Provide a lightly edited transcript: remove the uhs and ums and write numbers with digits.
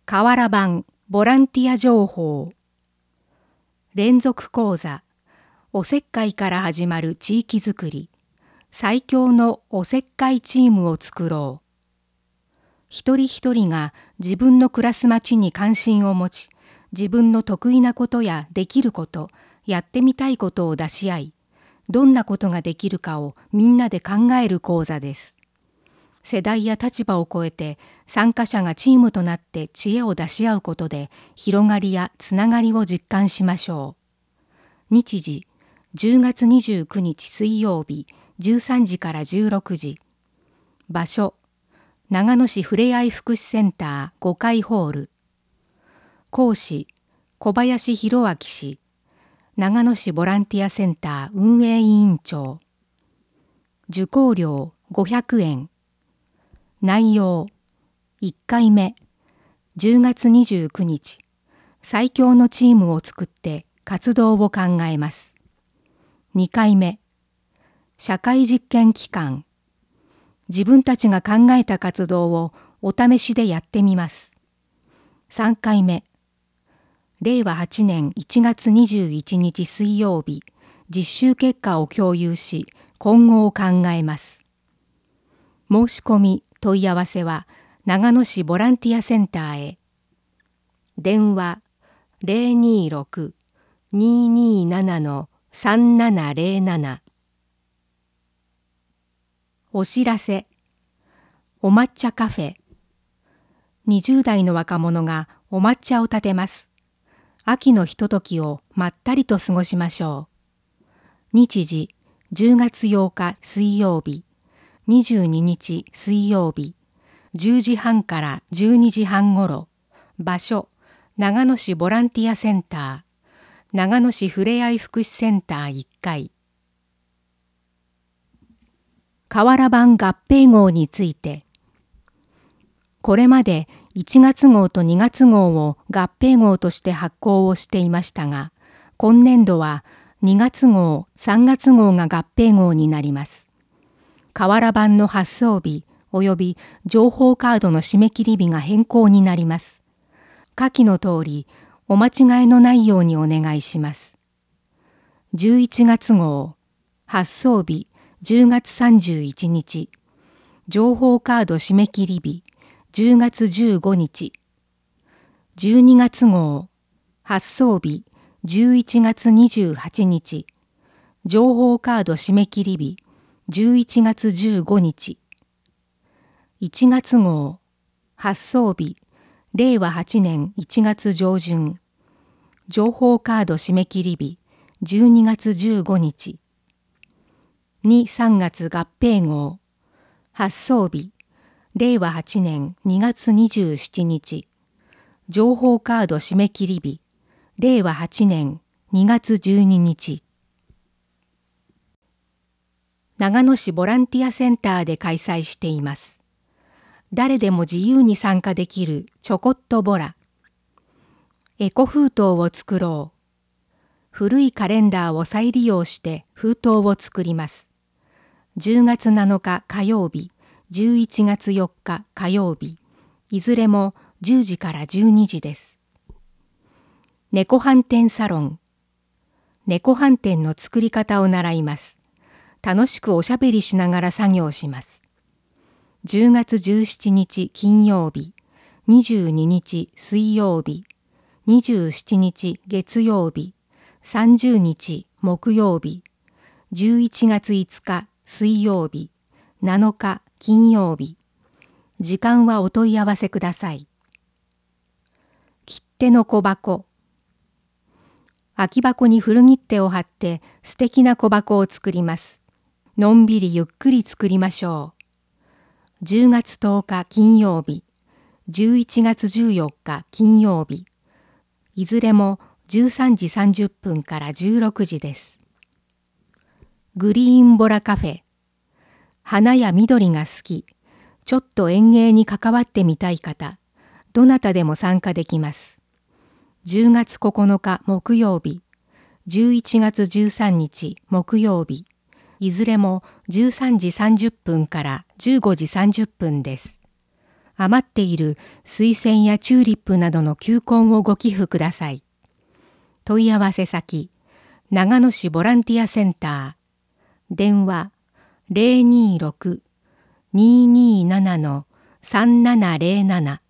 河原版ボランティア情報。連続講座、おせっかいから始まる地域づくり、最強のおせっかいチームを作ろう。一人一人が自分の暮らす町に関心を持ち、自分の得意なことやできること、やってみたいことを出し合い、どんなことができるかをみんなで考える講座です。世代や立場を超えて参加者がチームとなって知恵を出し合うことで広がりやつながりを実感しましょう。日時10月29日水曜日13時から16時。場所長野市ふれあい福祉センター5階ホール。講師小林弘明氏、長野市ボランティアセンター運営委員長。受講料500円。内容1回目10月29日最強のチームを作って活動を考えます。2回目社会実験期間自分たちが考えた活動をお試しでやってみます。3回目令和8年1月21日水曜日実習結果を共有し今後を考えます。申し込み問い合わせは長野市ボランティアセンターへ。電話026-227-3707。お知らせ。お抹茶カフェ。20代の若者がお抹茶を立てます。秋のひとときをまったりと過ごしましょう。日時10月8日水曜日。22日水曜日10時半から12時半ごろ。場所長野市ボランティアセンター長野市ふれあい福祉センター1階。河原版合併号について、これまで1月号と2月号を合併号として発行をしていましたが、今年度は2月号3月号が合併号になります。河原版の発送日及び情報カードの締め切り日が変更になります。下記の通りお間違いのないようにお願いします。11月号発送日10月31日情報カード締め切り日10月15日12月号発送日11月28日情報カード締め切り日11月15日1月号発送日令和8年1月上旬情報カード締め切り日12月15日2、3月合併号発送日令和8年2月27日情報カード締め切り日令和8年2月12日。長野市ボランティアセンターで開催しています。誰でも自由に参加できるちょこっとボラ。エコ封筒を作ろう。古いカレンダーを再利用して封筒を作ります。10月7日火曜日、11月4日火曜日、いずれも10時から12時です。猫飯店サロン。猫飯店の作り方を習います。楽しくおしゃべりしながら作業します。10月17日金曜日、22日水曜日、27日月曜日、30日木曜日、11月5日水曜日、7日金曜日。時間はお問い合わせください。切手の小箱。空き箱に古切手を貼って素敵な小箱を作ります。のんびりゆっくり作りましょう。10月10日金曜日、11月14日金曜日、いずれも13時30分から16時です。グリーンボラカフェ。花や緑が好き、ちょっと園芸に関わってみたい方、どなたでも参加できます。10月9日木曜日、11月13日木曜日、いずれも13時30分から15時30分です。 余っている水仙やチューリップなどの球根をご寄付ください。問い合わせ先、長野市ボランティアセンター。電話026-227-3707